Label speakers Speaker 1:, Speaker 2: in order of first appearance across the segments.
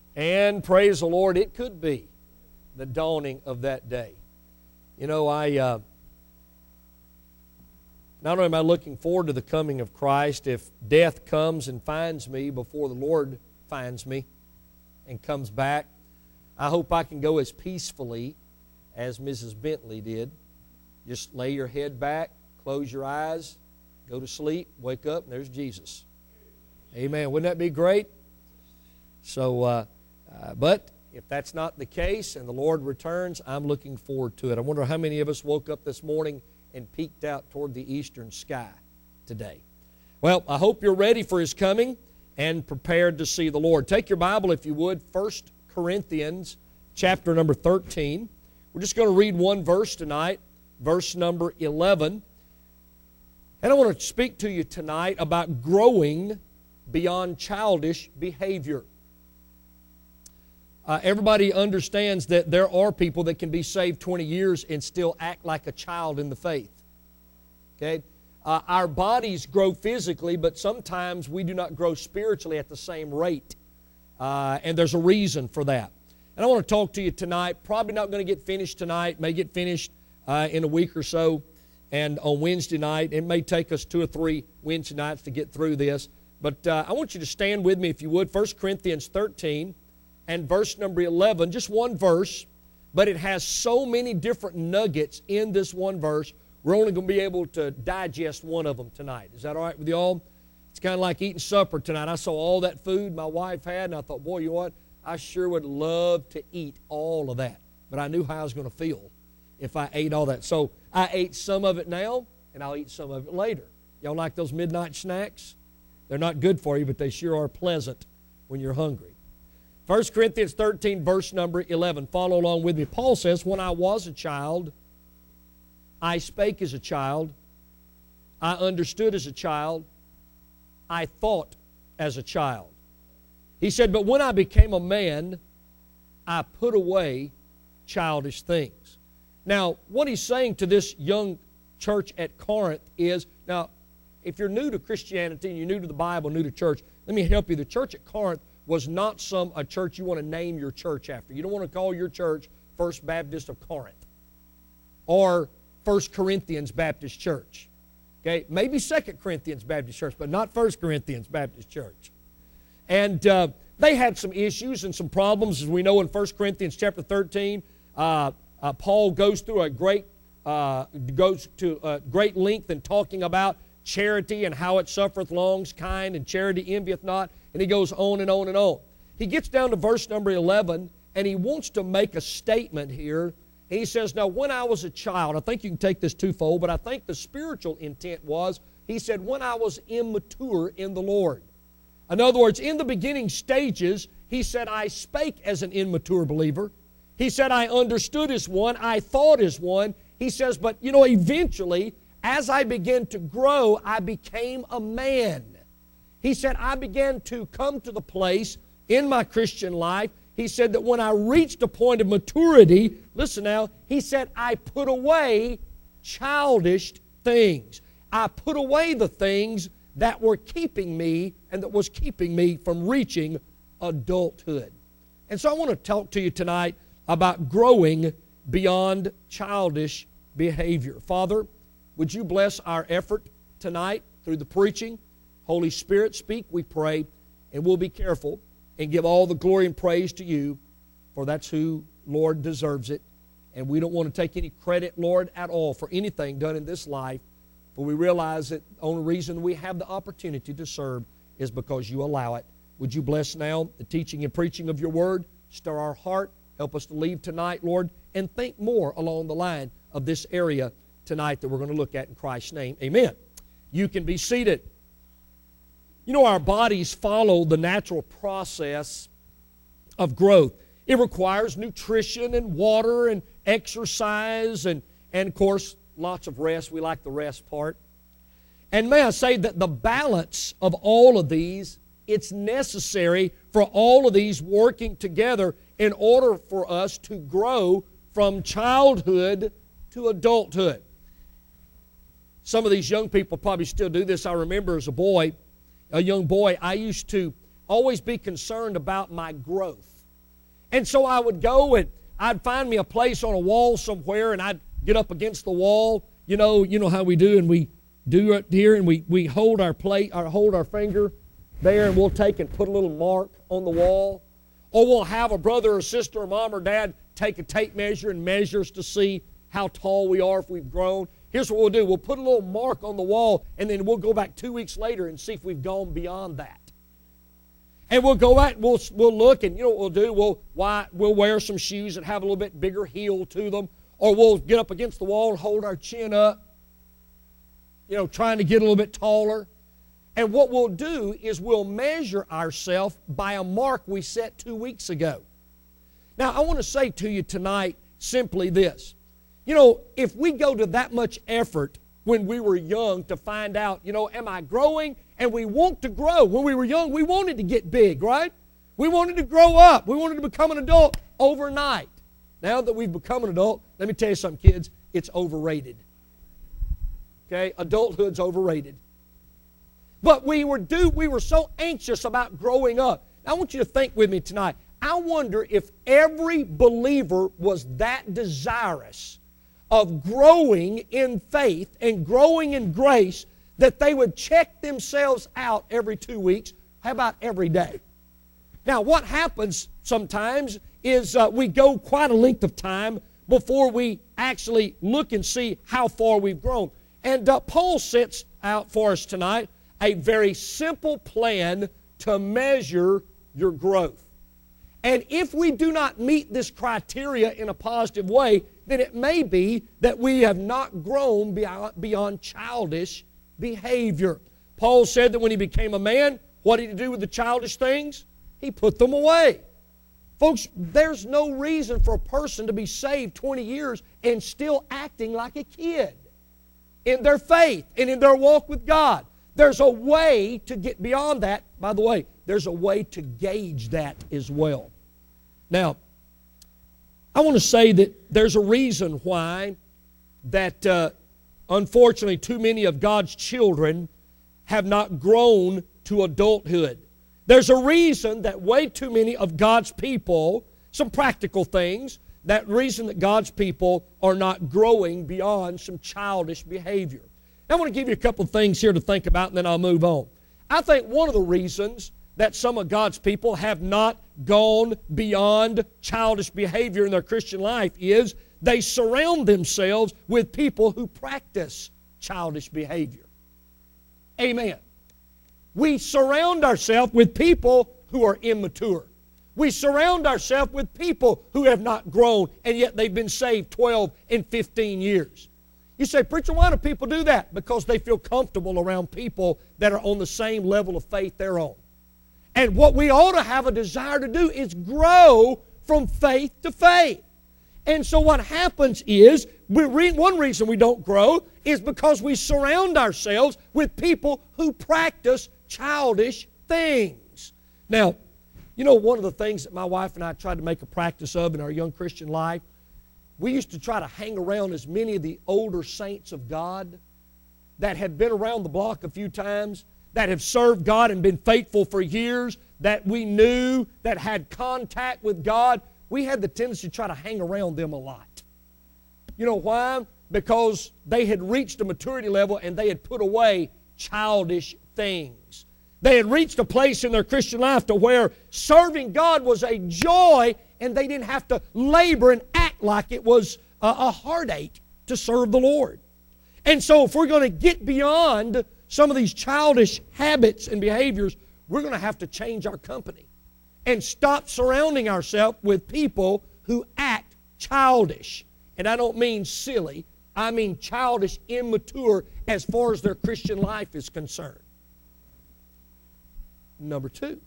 Speaker 1: And praise the Lord, it could be the dawning of that day. You know, not only am I looking forward to the coming of Christ, if death comes and finds me before the Lord finds me and comes back, I hope I can go as peacefully as Mrs. Bentley did. Just lay your head back, close your eyes, go to sleep, wake up, and there's Jesus. Amen. Wouldn't that be great? So, but if that's not the case and the Lord returns, I'm looking forward to it. I wonder how many of us woke up this morning and peeked out toward the eastern sky today. Well, I hope you're ready for His coming and prepared to see the Lord. Take your Bible, if you would, 1 Corinthians chapter number 13. We're just going to read one verse tonight, verse number 11. And I want to speak to you tonight about growing beyond childish behavior. Everybody understands that there are people that can be saved 20 years and still act like a child in the faith. Okay? Our bodies grow physically, but sometimes we do not grow spiritually at the same rate. And there's a reason for that. And I want to talk to you tonight. Probably not going to get finished tonight. May get finished in a week or so. And on Wednesday night, it may take us 2 or 3 Wednesday nights to get through this. But I want you to stand with me, if you would, 1 Corinthians 13 and verse number 11. Just one verse, but it has so many different nuggets in this one verse, we're only going to be able to digest one of them tonight. Is that all right with you all? It's kind of like eating supper tonight. I saw all that food my wife had, and I thought, boy, you know what? I sure would love to eat all of that. But I knew how I was going to feel if I ate all that. So I ate some of it now, and I'll eat some of it later. Y'all like those midnight snacks? They're not good for you, but they sure are pleasant when you're hungry. 1 Corinthians 13, verse number 11. Follow along with me. Paul says, when I was a child, I spake as a child, I understood as a child, I thought as a child. He said, but when I became a man, I put away childish things. Now, what he's saying to this young church at Corinth is, now, if you're new to Christianity and you're new to the Bible, new to church, let me help you. The church at Corinth was not a church you want to name your church after. You don't want to call your church First Baptist of Corinth or 1 Corinthians Baptist Church. Okay? Maybe 2 Corinthians Baptist Church, but not 1 Corinthians Baptist Church. And they had some issues and some problems, as we know in 1 Corinthians chapter 13. Paul goes through a great length in talking about charity and how it suffereth long, kind, and charity envieth not. And he goes on and on and on. He gets down to verse number 11, and he wants to make a statement here. And he says, now, when I was a child, I think you can take this twofold, but I think the spiritual intent was, he said, when I was immature in the Lord. In other words, in the beginning stages, he said, I spake as an immature believer. He said, I understood as one. I thought as one. He says, but, you know, eventually, as I began to grow, I became a man. He said, I began to come to the place in my Christian life, he said that when I reached a point of maturity, listen now, he said, I put away childish things. I put away the things that were keeping me and that was keeping me from reaching adulthood. And so I want to talk to you tonight about growing beyond childish behavior. Father, would you bless our effort tonight through the preaching? Holy Spirit, speak, we pray, and we'll be careful and give all the glory and praise to you, for that's who, Lord, deserves it. And we don't want to take any credit, Lord, at all for anything done in this life, for we realize that the only reason we have the opportunity to serve is because you allow it. Would you bless now the teaching and preaching of your word? Stir our heart. Help us to leave tonight, Lord, and think more along the line of this area tonight that we're going to look at in Christ's name. Amen. You can be seated. You know, our bodies follow the natural process of growth. It requires nutrition and water and exercise and of course, lots of rest. We like the rest part. And may I say that the balance of all of these, it's necessary for all of these working together in order for us to grow from childhood to adulthood. Some of these young people probably still do this. I remember as a young boy, I used to always be concerned about my growth. And so I would go and I'd find me a place on a wall somewhere, and I'd get up against the wall. You know how we do, and we do it here, and we hold our plate, or hold our finger there, and we'll take and put a little mark on the wall. Or we'll have a brother or sister or mom or dad take a tape measure and measure us to see how tall we are, if we've grown. Here's what we'll do. We'll put a little mark on the wall, and then we'll go back 2 weeks later and see if we've gone beyond that. And we'll go back, we'll look, and you know what we'll do? We'll wear some shoes that have a little bit bigger heel to them, or we'll get up against the wall and hold our chin up, trying to get a little bit taller. And what we'll do is we'll measure ourselves by a mark we set 2 weeks ago. Now, I want to say to you tonight simply this. If we go to that much effort when we were young to find out, am I growing? And we want to grow. When we were young, we wanted to get big, right? We wanted to grow up. We wanted to become an adult overnight. Now that we've become an adult, let me tell you something, kids, it's overrated. Okay? Adulthood's overrated. But we were so anxious about growing up. Now, I want you to think with me tonight. I wonder if every believer was that desirous of growing in faith and growing in grace that they would check themselves out every 2 weeks. How about every day? Now, what happens sometimes is we go quite a length of time before we actually look and see how far we've grown. And Paul sets out for us tonight a very simple plan to measure your growth. And if we do not meet this criteria in a positive way, then it may be that we have not grown beyond childish behavior. Paul said that when he became a man, what did he do with the childish things? He put them away. Folks, there's no reason for a person to be saved 20 years and still acting like a kid in their faith and in their walk with God. There's a way to get beyond that. By the way, there's a way to gauge that as well. Now, I want to say that there's a reason why that unfortunately too many of God's children have not grown to adulthood. There's a reason that way too many of God's people, some practical things, that reason that God's people are not growing beyond some childish behavior. Now, I want to give you a couple of things here to think about, and then I'll move on. I think one of the reasons that some of God's people have not gone beyond childish behavior in their Christian life is they surround themselves with people who practice childish behavior. Amen. We surround ourselves with people who are immature. We surround ourselves with people who have not grown, and yet they've been saved 12 and 15 years. You say, preacher, why do people do that? Because they feel comfortable around people that are on the same level of faith they're on. And what we ought to have a desire to do is grow from faith to faith. And so what happens is, one reason we don't grow is because we surround ourselves with people who practice childish things. Now, one of the things that my wife and I tried to make a practice of in our young Christian life, we used to try to hang around as many of the older saints of God that had been around the block a few times, that have served God and been faithful for years, that we knew, that had contact with God. We had the tendency to try to hang around them a lot. You know why? Because they had reached a maturity level and they had put away childish things. They had reached a place in their Christian life to where serving God was a joy, and they didn't have to labor and act like it was a heartache to serve the Lord. And so if we're going to get beyond some of these childish habits and behaviors, we're going to have to change our company and stop surrounding ourselves with people who act childish. And I don't mean silly. I mean childish, immature as far as their Christian life is concerned. Number two,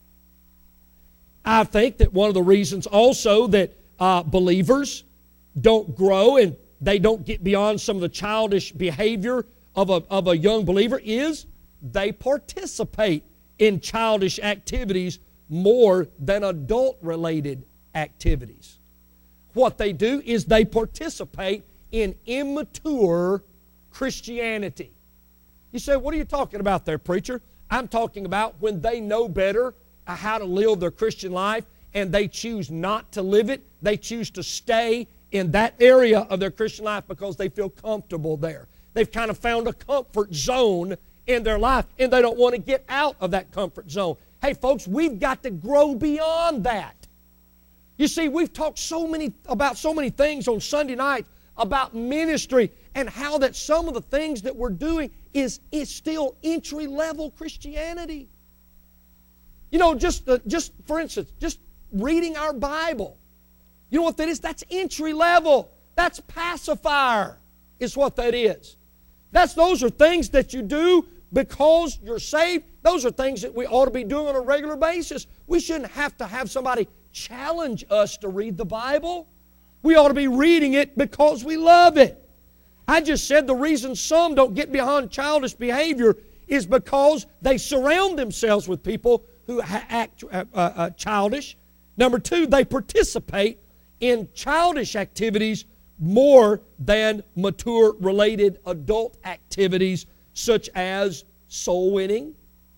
Speaker 1: I think that one of the reasons also that believers don't grow and they don't get beyond some of the childish behavior of a young believer is they participate in childish activities more than adult-related activities. What they do is they participate in immature Christianity. You say, what are you talking about there, preacher? I'm talking about when they know better how to live their Christian life and they choose not to live it. They choose to stay in that area of their Christian life because they feel comfortable there. They've kind of found a comfort zone in their life, and they don't want to get out of that comfort zone. Hey, folks, we've got to grow beyond that. You see, we've talked about so many things on Sunday night about ministry and how that some of the things that we're doing is still entry-level Christianity. You know, just for instance, just reading our Bible. You know what that is? That's entry level. That's pacifier is what that is. Those are things that you do because you're saved. Those are things that we ought to be doing on a regular basis. We shouldn't have to have somebody challenge us to read the Bible. We ought to be reading it because we love it. I just said the reason some don't get beyond childish behavior is because they surround themselves with people who act childish. Number two, they participate in childish activities more than mature-related adult activities such as soul winning.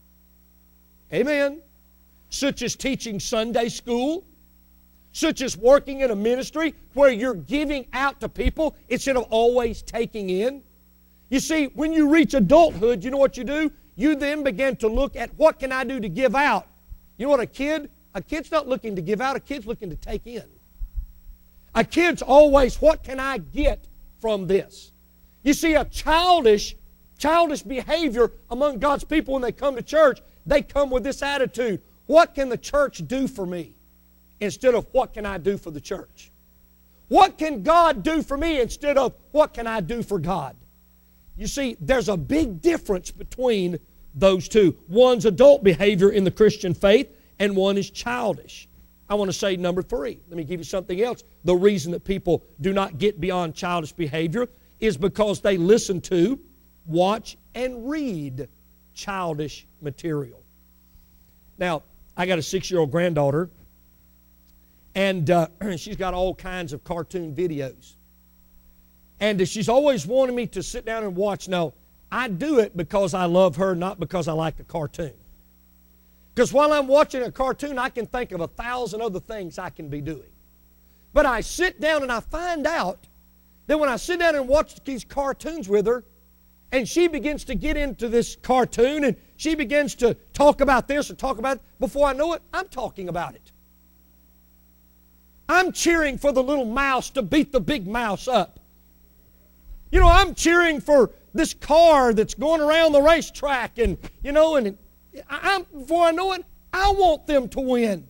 Speaker 1: Amen. Such as teaching Sunday school. Such as working in a ministry where you're giving out to people instead of always taking in. You see, when you reach adulthood, you know what you do? You then begin to look at what can I do to give out. You know what a kid's not looking to give out, a kid's looking to take in. A kid's always, what can I get from this? You see, a childish behavior among God's people when they come to church, they come with this attitude. What can the church do for me? Instead of what can I do for the church? What can God do for me instead of what can I do for God? You see, there's a big difference between those two. One's adult behavior in the Christian faith, and one is childish. I want to say number three. Let me give you something else. The reason that people do not get beyond childish behavior is because they listen to, watch, and read childish material. Now, I got a 6-year-old granddaughter, and she's got all kinds of cartoon videos. And she's always wanted me to sit down and watch. Now, I do it because I love her, not because I like the cartoon. Because while I'm watching a cartoon, I can think of 1,000 other things I can be doing. But I sit down and I find out that when I sit down and watch these cartoons with her, and she begins to get into this cartoon, and she begins to talk about this or talk about it, before I know it, I'm talking about it. I'm cheering for the little mouse to beat the big mouse up. You know, I'm cheering for this car that's going around the racetrack, and, you know, and before I know it, I want them to win.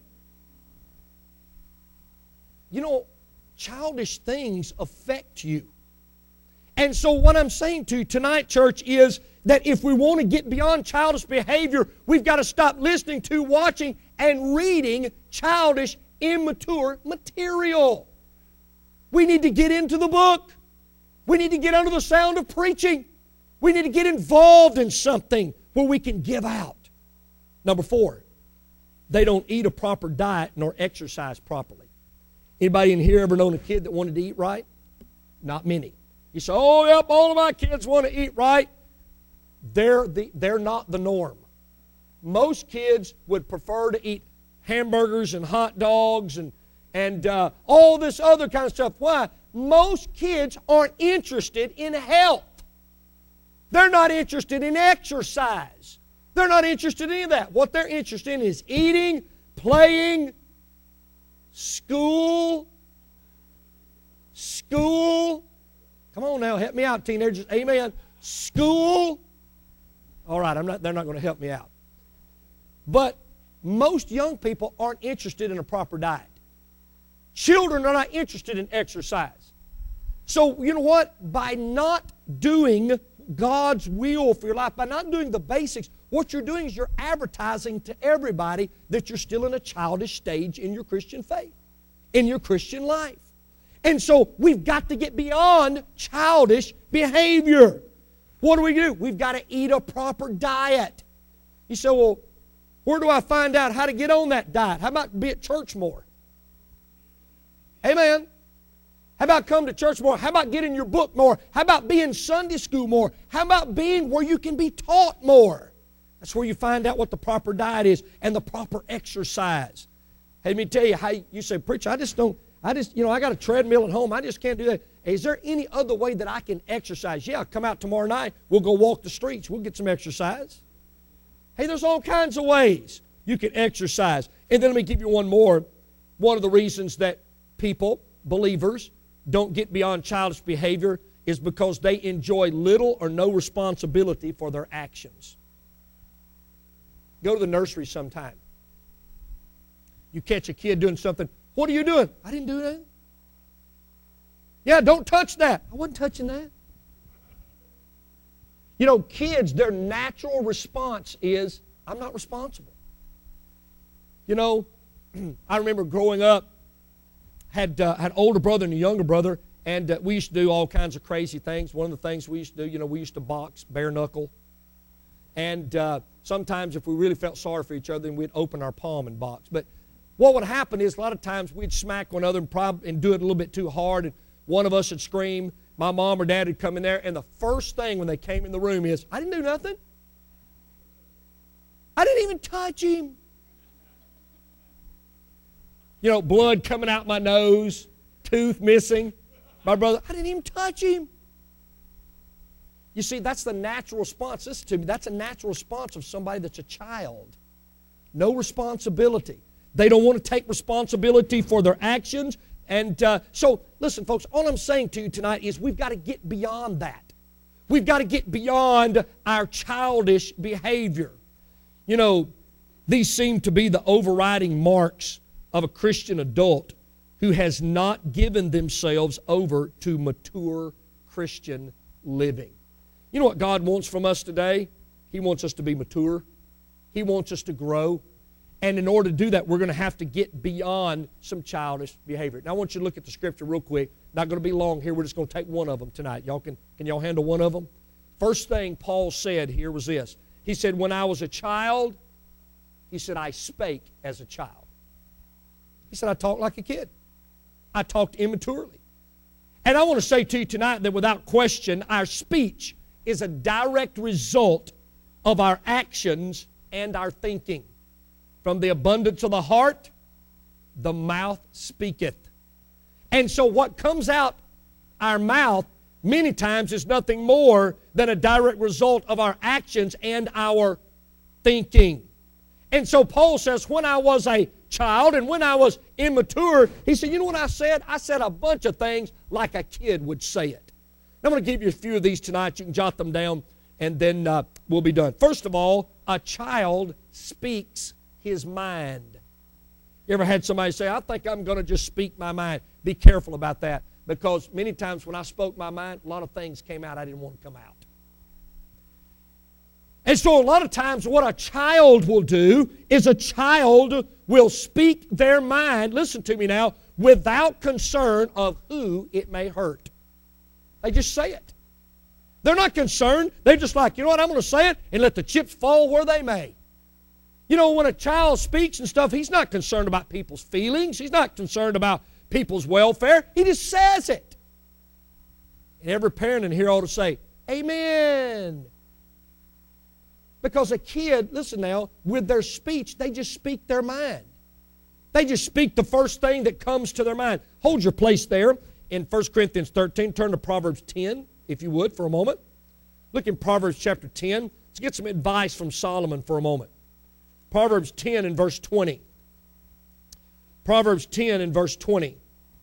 Speaker 1: You know, childish things affect you. And so what I'm saying to you tonight, church, is that if we want to get beyond childish behavior, we've got to stop listening to, watching, and reading childish, immature material. We need to get into the book. We need to get under the sound of preaching. We need to get involved in something where we can give out. Number four, they don't eat a proper diet nor exercise properly. Anybody in here ever known a kid that wanted to eat right? Not many. You say, oh, yep, all of my kids want to eat right. They're not the norm. Most kids would prefer to eat hamburgers and hot dogs and all this other kind of stuff. Why? Most kids aren't interested in health. They're not interested in exercise. They're not interested in any of that. What they're interested in is eating, playing, school. Come on now, help me out, teenagers. Amen. School. All right, they're not going to help me out. But most young people aren't interested in a proper diet. Children are not interested in exercise. So, you know what? By not doing God's will for your life, by not doing the basics, what you're doing is you're advertising to everybody that you're still in a childish stage in your Christian faith, in your Christian life. And so we've got to get beyond childish behavior. What do? We've got to eat a proper diet. You say, well, where do I find out how to get on that diet? How about be at church more? Amen. How about come to church more? How about get in your book more? How about be in Sunday school more? How about being where you can be taught more? That's where you find out what the proper diet is and the proper exercise. Hey, let me tell you how you say, preacher, I got a treadmill at home. I just can't do that. Is there any other way that I can exercise? Yeah, come out tomorrow night. We'll go walk the streets. We'll get some exercise. Hey, there's all kinds of ways you can exercise. And then let me give you one more. One of the reasons that people, believers, don't get beyond childish behavior is because they enjoy little or no responsibility for their actions. Go to the nursery sometime. You catch a kid doing something. What are you doing? I didn't do that. Yeah, don't touch that. I wasn't touching that. You know, kids, their natural response is, I'm not responsible. You know, I remember growing up, had older brother and a younger brother, and we used to do all kinds of crazy things. One of the things we used to do, we used to box, bare knuckle. And sometimes if we really felt sorry for each other, then we'd open our palm and box. But what would happen is a lot of times we'd smack one another and do it a little bit too hard, and one of us would scream. My mom or dad would come in there, and the first thing when they came in the room is, I didn't do nothing. I didn't even touch him. You know, blood coming out my nose, tooth missing. My brother, I didn't even touch him. You see, that's the natural response. Listen to me. That's a natural response of somebody that's a child. No responsibility. They don't want to take responsibility for their actions. And so, listen, folks, all I'm saying to you tonight is we've got to get beyond that. We've got to get beyond our childish behavior. You know, these seem to be the overriding marks of a Christian adult who has not given themselves over to mature Christian living. You know what God wants from us today? He wants us to be mature. He wants us to grow. And in order to do that, we're going to have to get beyond some childish behavior. Now, I want you to look at the Scripture real quick. Not going to be long here. We're just going to take one of them tonight. Can y'all handle one of them? First thing Paul said here was this. He said, when I was a child, he said, I spake as a child. He said, I talked like a kid. I talked immaturely. And I want to say to you tonight that without question, our speech is a direct result of our actions and our thinking. From the abundance of the heart, the mouth speaketh. And so what comes out our mouth many times is nothing more than a direct result of our actions and our thinking. And so Paul says, when I was a child and when I was immature, he said, you know what I said? I said a bunch of things like a kid would say it. I'm going to give you a few of these tonight. You can jot them down, and then we'll be done. First of all, a child speaks his mind. You ever had somebody say, I think I'm going to just speak my mind? Be careful about that, because many times when I spoke my mind, a lot of things came out I didn't want to come out. And so a lot of times what a child will do is a child will speak their mind, listen to me now, without concern of who it may hurt. They just say it. They're not concerned. They're just like, you know what, I'm going to say it and let the chips fall where they may. You know, when a child speaks and stuff, he's not concerned about people's feelings. He's not concerned about people's welfare. He just says it. And every parent in here ought to say, amen. Because a kid, listen now, with their speech, they just speak their mind. They just speak the first thing that comes to their mind. Hold your place there in 1 Corinthians 13. Turn to Proverbs 10, if you would, for a moment. Look in Proverbs chapter 10. Let's get some advice from Solomon for a moment. Proverbs 10 and verse 20. Proverbs 10 and verse 20.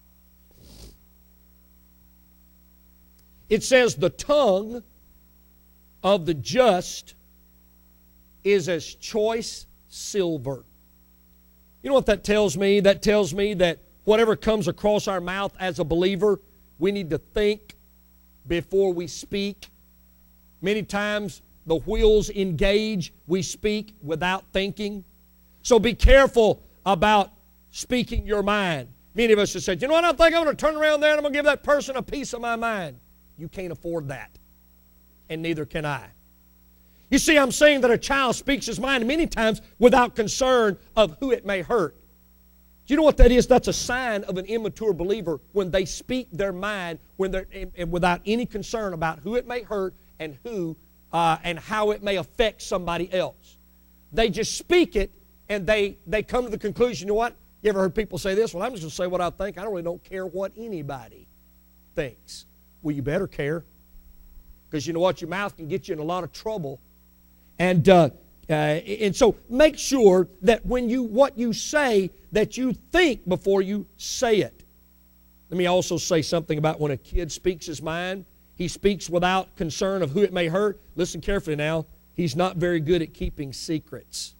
Speaker 1: It says, the tongue of the just is as choice silver. You know what that tells me? That tells me that whatever comes across our mouth as a believer, we need to think before we speak. Many times the wheels engage, we speak without thinking. So be careful about speaking your mind. Many of us have said, you know what, I think I'm going to turn around there and I'm going to give that person a piece of my mind. You can't afford that, and neither can I. You see, I'm saying that a child speaks his mind many times without concern of who it may hurt. Do you know what that is? That's a sign of an immature believer when they speak their mind and without any concern about who it may hurt and and how it may affect somebody else. They just speak it, and they come to the conclusion, you know what? You ever heard people say this? Well, I'm just going to say what I think. I really don't care what anybody thinks. Well, you better care. Because you know what? Your mouth can get you in a lot of trouble. And so make sure that what you say, that you think before you say it. Let me also say something about when a kid speaks his mind. He speaks without concern of who it may hurt. Listen carefully now. He's not very good at keeping secrets.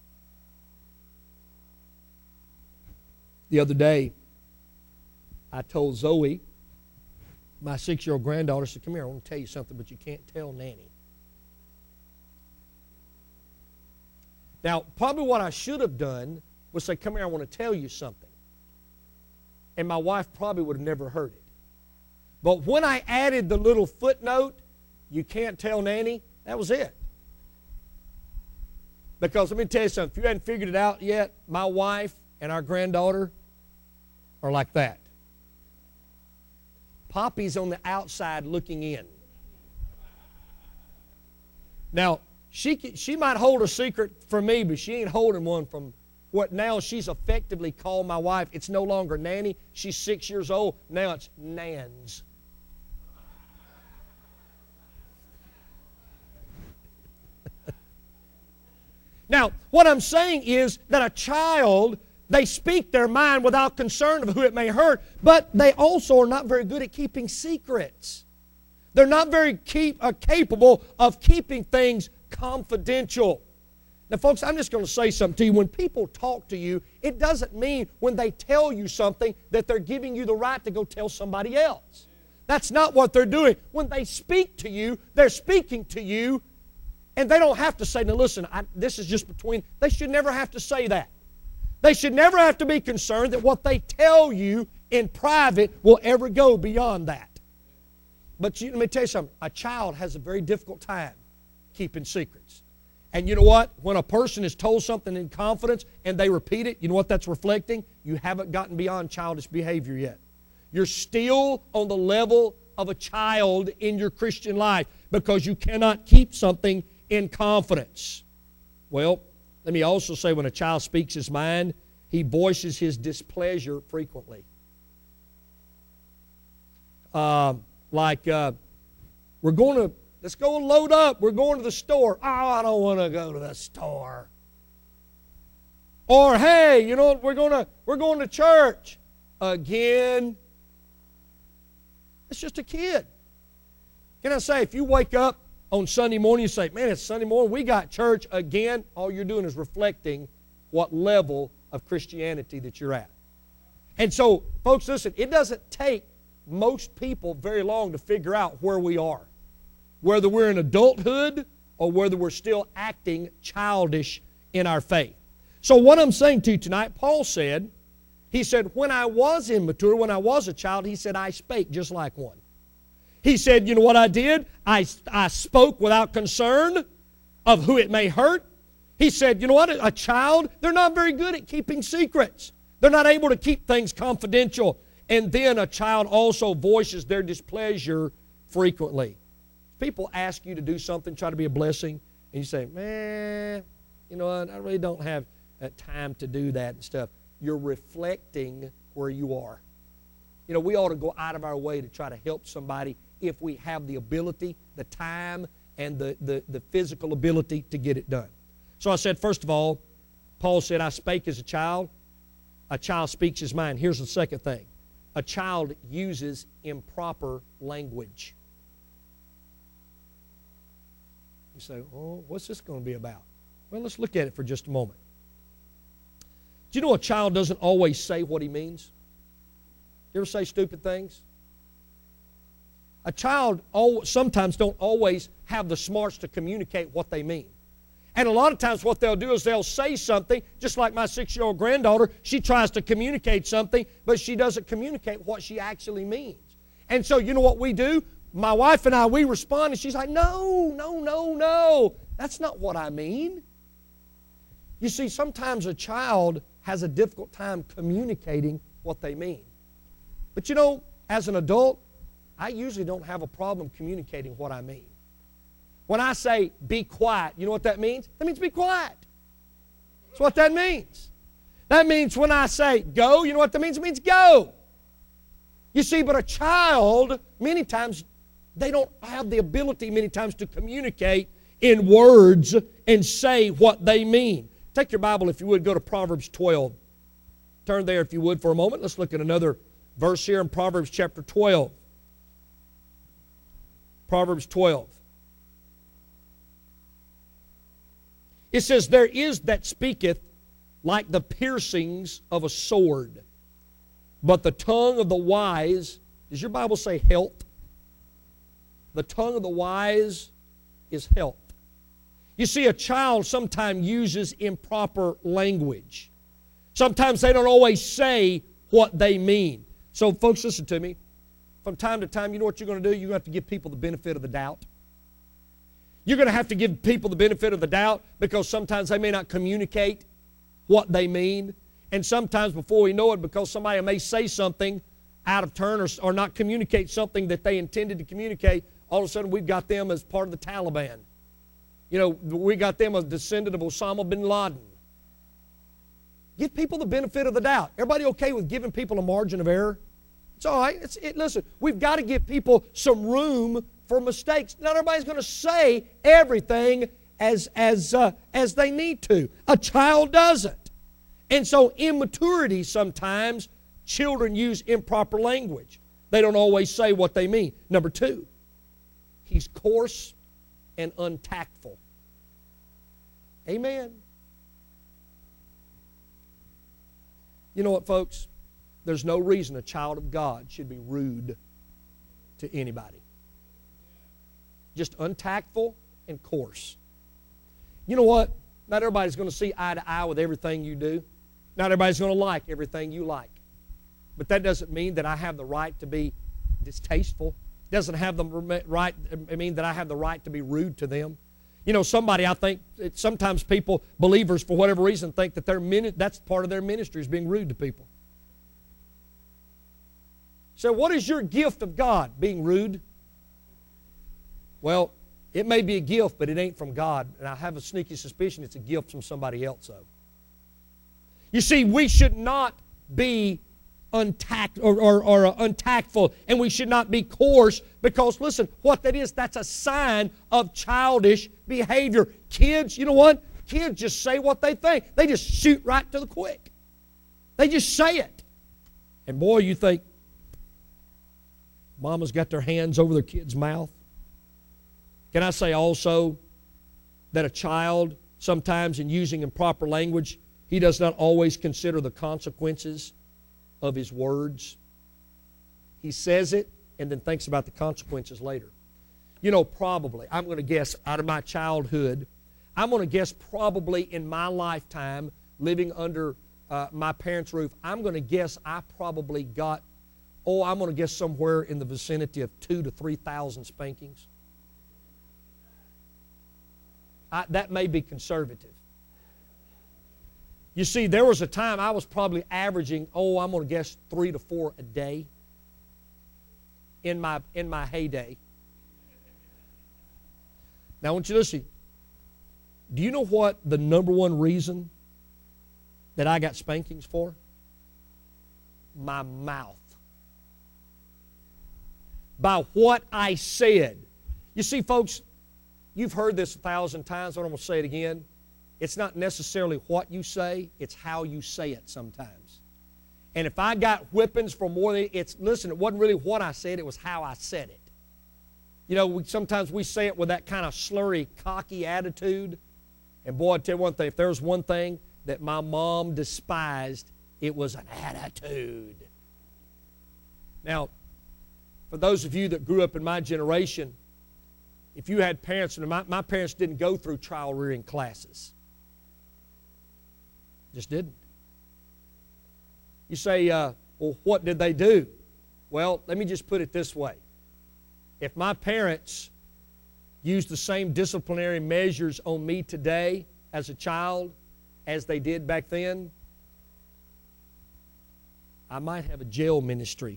Speaker 1: The other day, I told Zoe, my 6-year-old granddaughter, said, come here, I want to tell you something, but you can't tell Nanny. Now, probably what I should have done was say, come here, I want to tell you something. And my wife probably would have never heard it. But when I added the little footnote, you can't tell Nanny, that was it. Because let me tell you something, if you hadn't figured it out yet, my wife and our granddaughter are like that. Poppy's on the outside looking in. Now, she might hold a secret from me, but she ain't holding one from what now she's effectively called my wife. It's no longer Nanny. She's 6 years old. Now it's Nans. Now, what I'm saying is that a child, they speak their mind without concern of who it may hurt, but they also are not very good at keeping secrets. They're not very capable of keeping things confidential. Now, folks, I'm just going to say something to you. When people talk to you, it doesn't mean when they tell you something that they're giving you the right to go tell somebody else. That's not what they're doing. When they speak to you, they're speaking to you, and they don't have to say, now listen, this is just between, they should never have to say that. They should never have to be concerned that what they tell you in private will ever go beyond that. But let me tell you something. A child has a very difficult time keeping secrets. And you know what? When a person is told something in confidence and they repeat it, you know what that's reflecting? You haven't gotten beyond childish behavior yet. You're still on the level of a child in your Christian life because you cannot keep something in confidence. Well, let me also say when a child speaks his mind, he voices his displeasure frequently. Let's go and load up. We're going to the store. Oh, I don't want to go to the store. Or, hey, you know, we're going to church. Again. It's just a kid. Can I say, if you wake up on Sunday morning, you say, man, it's Sunday morning, we got church again, all you're doing is reflecting what level of Christianity that you're at. And so, folks, listen, it doesn't take most people very long to figure out where we are. Whether we're in adulthood or whether we're still acting childish in our faith. So what I'm saying to you tonight, Paul said, he said, when I was immature, when I was a child, he said, I spake just like one. He said, you know what I did? I spoke without concern of who it may hurt. He said, you know what? A child, they're not very good at keeping secrets. They're not able to keep things confidential. And then a child also voices their displeasure frequently. People ask you to do something, try to be a blessing, and you say, man, you know what? I really don't have time to do that and stuff. You're reflecting where you are. You know, we ought to go out of our way to try to help somebody if we have the ability, the time, and the physical ability to get it done. So I said, first of all, Paul said, I spake as a child. A child speaks his mind. Here's the second thing. A child uses improper language. You say, oh, what's this going to be about? Well, let's look at it for just a moment. Do you know a child doesn't always say what he means? You ever say stupid things? A child sometimes don't always have the smarts to communicate what they mean. And a lot of times what they'll do is they'll say something, just like my 6-year-old granddaughter, she tries to communicate something, but she doesn't communicate what she actually means. And so you know what we do? My wife and I, we respond, and she's like, no, that's not what I mean. You see, sometimes a child has a difficult time communicating what they mean. But you know, as an adult, I usually don't have a problem communicating what I mean. When I say, be quiet, you know what that means? That means be quiet. That's what that means. That means when I say go, you know what that means? It means go. You see, but a child, many times, they don't have the ability many times to communicate in words and say what they mean. Take your Bible, if you would, go to Proverbs 12. Turn there, if you would, for a moment. Let's look at another verse here in Proverbs chapter 12. Proverbs 12. It says, there is that speaketh like the piercings of a sword, but the tongue of the wise, does your Bible say health? The tongue of the wise is health. You see, a child sometimes uses improper language. Sometimes they don't always say what they mean. So, folks, listen to me. From time to time, you know what you're going to do? You're going to have to give people the benefit of the doubt. You're going to have to give people the benefit of the doubt because sometimes they may not communicate what they mean. And sometimes before we know it, because somebody may say something out of turn or not communicate something that they intended to communicate, all of a sudden we've got them as part of the Taliban. You know, we got them a descendant of Osama bin Laden. Give people the benefit of the doubt. Everybody okay with giving people a margin of error? It's all right. Listen, we've got to give people some room for mistakes. Not everybody's going to say everything as they need to. A child doesn't. And so immaturity sometimes, children use improper language. They don't always say what they mean. Number two, he's coarse and untactful. Amen. You know what, folks? There's no reason a child of God should be rude to anybody. Just untactful and coarse. You know what? Not everybody's going to see eye to eye with everything you do. Not everybody's going to like everything you like. But that doesn't mean that I have the right to be distasteful. It doesn't have the right, mean that I have the right to be rude to them. You know, somebody, I think, sometimes people, believers, for whatever reason, think that that's part of their ministry is being rude to people. So what is your gift of God? Being rude? Well, it may be a gift, but it ain't from God. And I have a sneaky suspicion it's a gift from somebody else, though. You see, we should not be untactful, and we should not be coarse because, listen, what that is, that's a sign of childish behavior. Kids, you know what? Kids just say what they think. They just shoot right to the quick. They just say it. And boy, you think, mama's got their hands over their kid's mouth. Can I say also that a child, sometimes in using improper language, he does not always consider the consequences of his words. He says it and then thinks about the consequences later. You know, probably, I'm going to guess out of my childhood, I'm going to guess probably in my lifetime living under my parents' roof, I'm going to guess I probably got, I'm going to guess somewhere in the vicinity of 2,000 to 3,000 spankings. That may be conservative. You see, there was a time I was probably averaging, I'm going to guess 3 to 4 a day in my heyday. Now, I want you to listen. Do you know what the number one reason that I got spankings for? My mouth. By what I said. You see, folks, you've heard this 1,000 times, but I'm going to say it again. It's not necessarily what you say, it's how you say it sometimes. And if I got whippings for more than, it wasn't really what I said, it was how I said it. You know, sometimes we say it with that kind of slurry, cocky attitude. And boy, I'll tell you one thing, if there was one thing that my mom despised, it was an attitude. Now, for those of you that grew up in my generation, if you had parents, and my parents didn't go through child rearing classes. Just didn't. You say, well, what did they do? Well, let me just put it this way. If my parents used the same disciplinary measures on me today as a child as they did back then, I might have a jail ministry.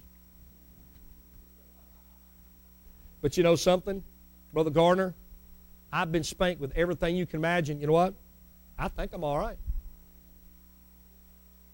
Speaker 1: But you know something, Brother Garner? I've been spanked with everything you can imagine. You know what? I think I'm all right.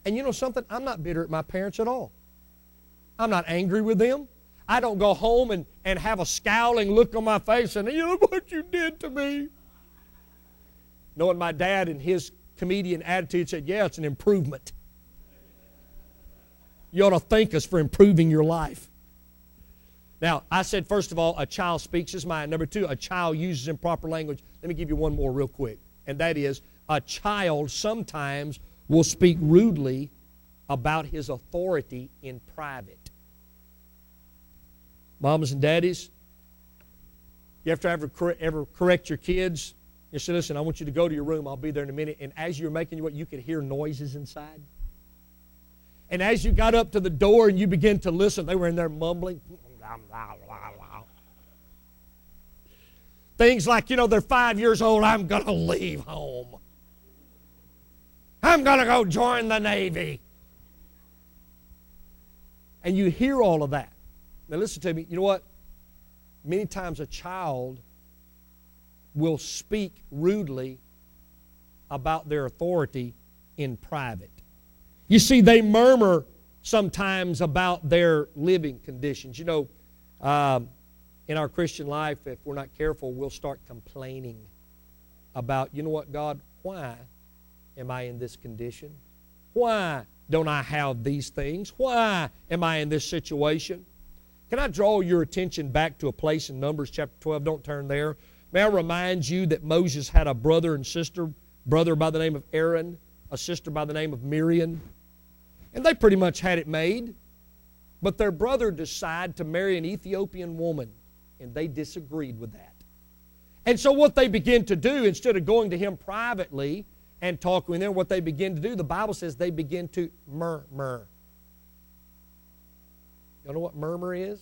Speaker 1: And you know something? I'm not bitter at my parents at all. I'm not angry with them. I don't go home and have a scowling look on my face and, you know what you did to me. Knowing my dad and his comedian attitude said, yeah, it's an improvement. You ought to thank us for improving your life. Now, I said, first of all, a child speaks his mind. Number two, a child uses improper language. Let me give you one more real quick, and that is a child sometimes will speak rudely about his authority in private. Mamas and daddies, you have to ever correct your kids. You say, listen, I want you to go to your room. I'll be there in a minute. And as you're making what, you could hear noises inside. And as you got up to the door and you began to listen, they were in there mumbling. Things like, you know, they're 5 years old. I'm going to leave home. I'm going to go join the Navy. And you hear all of that. Now listen to me. You know what? Many times a child will speak rudely about their authority in private. You see, they murmur sometimes about their living conditions. You know, in our Christian life, if we're not careful, we'll start complaining about, you know what, God, why am I in this condition? Why don't I have these things? Why am I in this situation? Can I draw your attention back to a place in Numbers chapter 12? Don't turn there. May I remind you that Moses had a brother and sister, brother by the name of Aaron, a sister by the name of Miriam. And they pretty much had it made. But their brother decided to marry an Ethiopian woman, and they disagreed with that. And so what they began to do, instead of going to him privately and talking with him, what they began to do, the Bible says they began to murmur. You know what murmur is?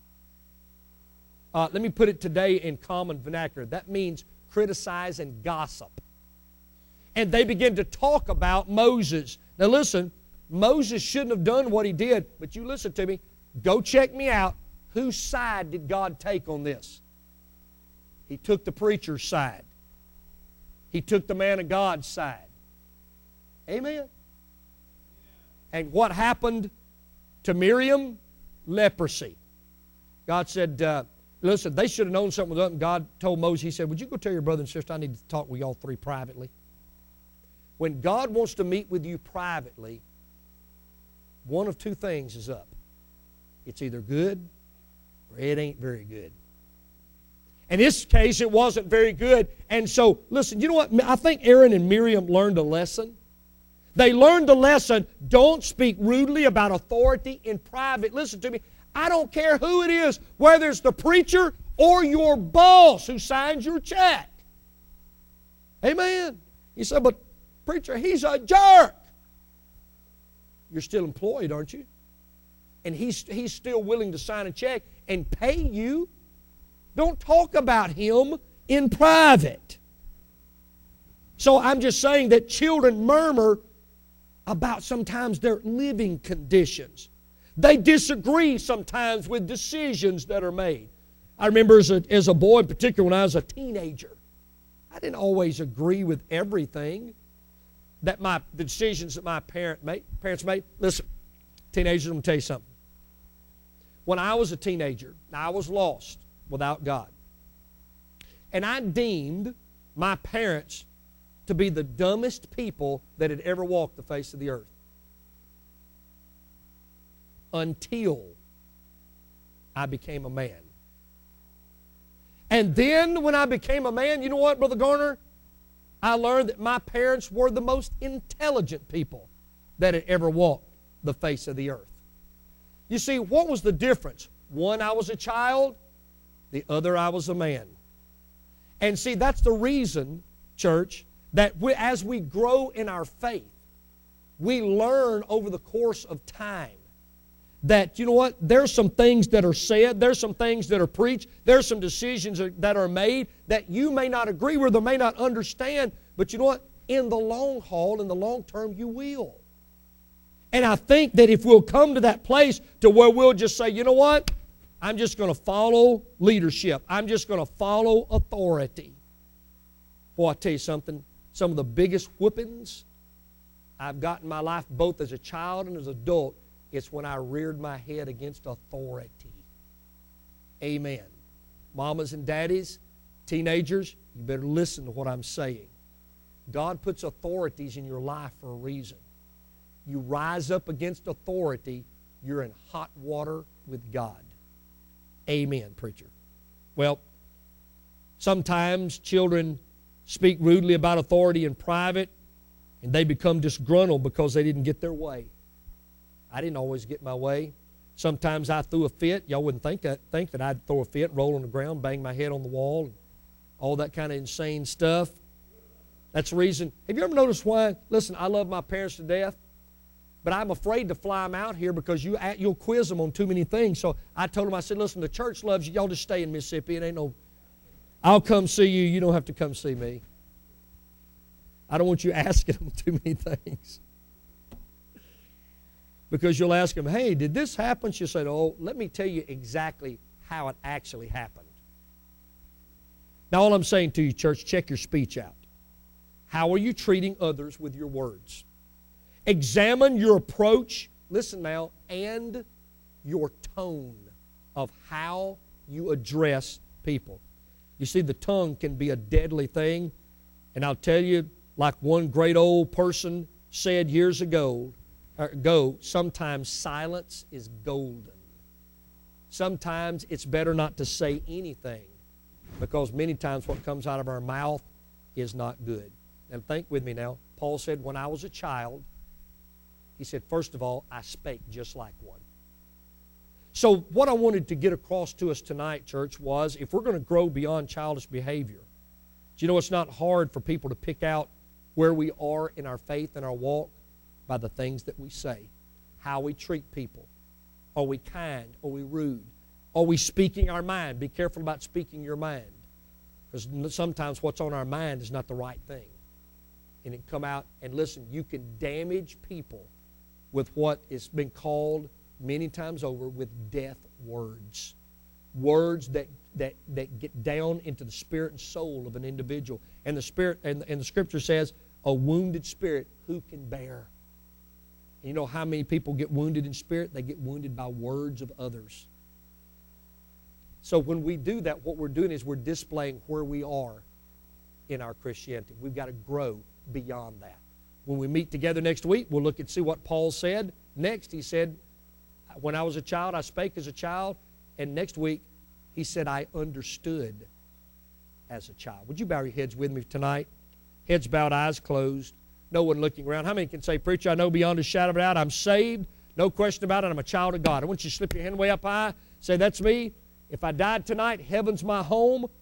Speaker 1: Let me put it today in common vernacular. That means criticize and gossip. And they began to talk about Moses. Now listen, Moses shouldn't have done what he did, but you listen to me. Go check me out. Whose side did God take on this? He took the preacher's side. He took the man of God's side. Amen? And what happened to Miriam? Leprosy. God said, listen, they should have known something was up, and God told Moses, He said, would you go tell your brother and sister I need to talk with y'all three privately? When God wants to meet with you privately, one of two things is up. It's either good or it ain't very good. In this case, it wasn't very good. And so, listen, you know what? I think Aaron and Miriam learned a lesson. They learned the lesson, don't speak rudely about authority in private. Listen to me. I don't care who it is, whether it's the preacher or your boss who signs your check. Amen. You say, but preacher, he's a jerk. You're still employed, aren't you? And he's still willing to sign a check and pay you. Don't talk about him in private. So I'm just saying that children murmur about sometimes their living conditions. They disagree sometimes with decisions that are made. I remember as a boy, in particular when I was a teenager, I didn't always agree with everything that the decisions that my parents made. Listen, teenagers, I'm going to tell you something. When I was a teenager, I was lost without God. And I deemed my parents to be the dumbest people that had ever walked the face of the earth. Until I became a man. And then when I became a man, you know what, Brother Garner? I learned that my parents were the most intelligent people that had ever walked the face of the earth. You see, what was the difference? One, I was a child. The other, I was a man. And see, that's the reason, church, that as we grow in our faith, we learn over the course of time that, you know what, there's some things that are said, there's some things that are preached, there's some decisions that are made that you may not agree with or may not understand, but you know what, in the long haul, in the long term, you will. And I think that if we'll come to that place to where we'll just say, you know what, I'm just going to follow leadership. I'm just going to follow authority. Boy, I tell you something, some of the biggest whippings I've gotten my life both as a child and as an adult, it's when I reared my head against authority. Amen. Mamas and daddies, teenagers, you better listen to what I'm saying. God puts authorities in your life for a reason. You rise up against authority, you're in hot water with God. Amen, preacher. Well, sometimes children speak rudely about authority in private, and they become disgruntled because they didn't get their way. I didn't always get my way. Sometimes I threw a fit. Y'all wouldn't think that I'd throw a fit, roll on the ground, bang my head on the wall, and all that kind of insane stuff. That's the reason. Have you ever noticed why? Listen, I love my parents to death, but I'm afraid to fly them out here because you'll quiz them on too many things. So I told them, I said, listen, the church loves you. Y'all just stay in Mississippi. It ain't no, I'll come see you. You don't have to come see me. I don't want you asking them too many things. Because you'll ask them, hey, did this happen? She'll say, oh, let me tell you exactly how it actually happened. Now, all I'm saying to you, church, check your speech out. How are you treating others with your words? Examine your approach, listen now, and your tone of how you address people. You see, the tongue can be a deadly thing. And I'll tell you, like one great old person said years ago, sometimes silence is golden. Sometimes it's better not to say anything, because many times what comes out of our mouth is not good. And think with me now. Paul said, when I was a child, he said, first of all, I spake just like one. So what I wanted to get across to us tonight, church, was if we're going to grow beyond childish behavior, you know, it's not hard for people to pick out where we are in our faith and our walk by the things that we say, how we treat people. Are we kind? Are we rude? Are we speaking our mind? Be careful about speaking your mind, because sometimes what's on our mind is not the right thing. And it come out, and listen, you can damage people with what has been called many times over with death words. Words that get down into the spirit and soul of an individual. And the spirit and the scripture says, a wounded spirit who can bear? And you know how many people get wounded in spirit? They get wounded by words of others. So when we do that, what we're doing is we're displaying where we are in our Christianity. We've got to grow beyond that. When we meet together next week, we'll look and see what Paul said. Next, he said, when I was a child, I spake as a child. And next week, he said, I understood as a child. Would you bow your heads with me tonight? Heads bowed, eyes closed, no one looking around. How many can say, preacher, I know beyond a shadow of a doubt I'm saved, no question about it, I'm a child of God. I want you to slip your hand way up high, say, that's me. If I died tonight, heaven's my home.